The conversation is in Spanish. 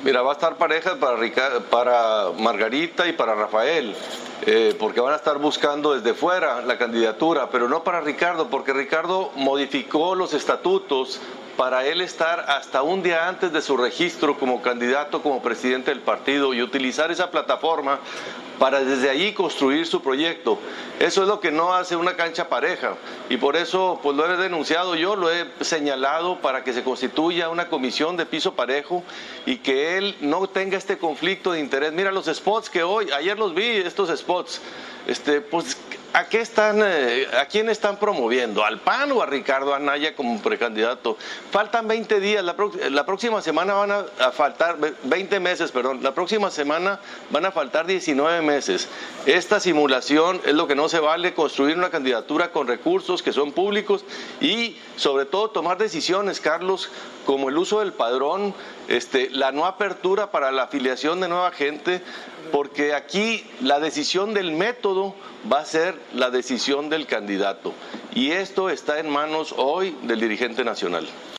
Mira, va a estar pareja para Margarita y para Rafael, porque van a estar buscando desde fuera la candidatura, pero no para Ricardo, porque Ricardo modificó los estatutos para él estar hasta un día antes de su registro como candidato, como presidente del partido, y utilizar esa plataforma para desde allí construir su proyecto. Eso es lo que no hace una cancha pareja, y por eso pues lo he denunciado yo, lo he señalado para que se constituya una comisión de piso parejo y que él no tenga este conflicto de interés. Mira los spots que ayer los vi, estos spots, pues ¿a qué están, a quién están promoviendo? ¿Al PAN o a Ricardo Anaya como precandidato? Faltan 20 días, la próxima semana van a faltar, 20 meses, perdón, la próxima semana van a faltar 19 meses. Esta simulación es lo que no se vale, construir una candidatura con recursos que son públicos y sobre todo tomar decisiones, Carlos, como el uso del padrón, la no apertura para la afiliación de nueva gente, porque aquí la decisión del método va a ser la decisión del candidato. Y esto está en manos hoy del dirigente nacional.